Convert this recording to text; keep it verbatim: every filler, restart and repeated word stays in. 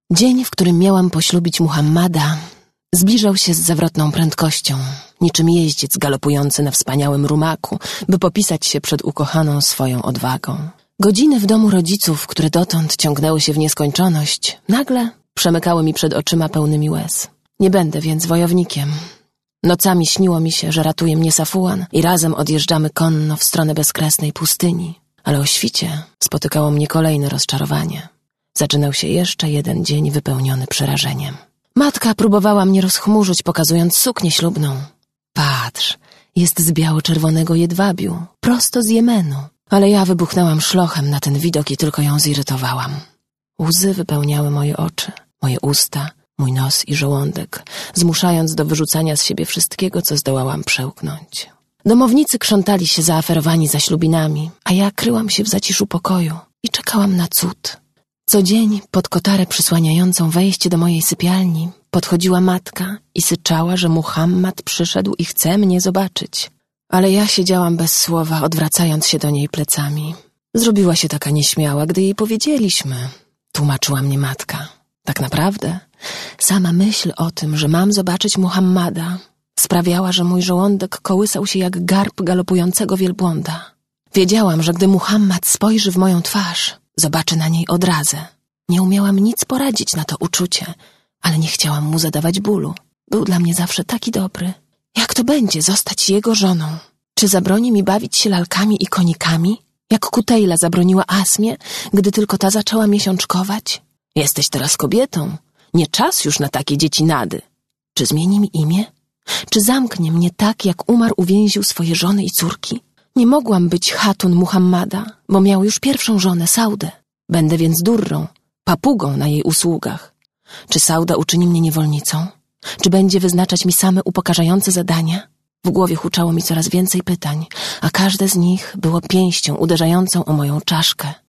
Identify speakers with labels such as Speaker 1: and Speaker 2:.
Speaker 1: Dzień, w którym miałam poślubić Muhammada, zbliżał się z zawrotną prędkością, niczym jeździec galopujący na wspaniałym rumaku, by popisać się przed ukochaną swoją odwagą. Godziny w domu rodziców, które dotąd ciągnęły się w nieskończoność, nagle przemykały mi przed oczyma pełnymi łez. Nie będę więc wojownikiem. Nocami śniło mi się, że ratuje mnie Safuan i razem odjeżdżamy konno w stronę bezkresnej pustyni, ale o świcie spotykało mnie kolejne rozczarowanie. Zaczynał się jeszcze jeden dzień wypełniony przerażeniem. Matka próbowała mnie rozchmurzyć, pokazując suknię ślubną. Patrz, jest z biało-czerwonego jedwabiu, prosto z Jemenu. Ale ja wybuchnęłam szlochem na ten widok i tylko ją zirytowałam. Łzy wypełniały moje oczy, moje usta, mój nos i żołądek, zmuszając do wyrzucania z siebie wszystkiego, co zdołałam przełknąć. Domownicy krzątali się zaaferowani za ślubinami, a ja kryłam się w zaciszu pokoju i czekałam na cud. Co dzień pod kotarę przysłaniającą wejście do mojej sypialni podchodziła matka i syczała, że Muhammad przyszedł i chce mnie zobaczyć. Ale ja siedziałam bez słowa, odwracając się do niej plecami. Zrobiła się taka nieśmiała, gdy jej powiedzieliśmy. Tłumaczyła mnie matka. Tak naprawdę sama myśl o tym, że mam zobaczyć Muhammada, sprawiała, że mój żołądek kołysał się jak garb galopującego wielbłąda. Wiedziałam, że gdy Muhammad spojrzy w moją twarz, zobaczy na niej odrazę. Nie umiałam nic poradzić na to uczucie, ale nie chciałam mu zadawać bólu. Był dla mnie zawsze taki dobry. Jak to będzie zostać jego żoną? Czy zabroni mi bawić się lalkami i konikami? Jak Kutejla zabroniła Asmie, gdy tylko ta zaczęła miesiączkować? Jesteś teraz kobietą. Nie czas już na takie dziecinady. Czy zmieni mi imię? Czy zamknie mnie tak, jak Umar uwięził swoje żony i córki? Nie mogłam być Hatun Muhammada, bo miał już pierwszą żonę, Saudę. Będę więc durrą, papugą na jej usługach. Czy Sauda uczyni mnie niewolnicą? Czy będzie wyznaczać mi same upokarzające zadania? W głowie huczało mi coraz więcej pytań, a każde z nich było pięścią uderzającą o moją czaszkę.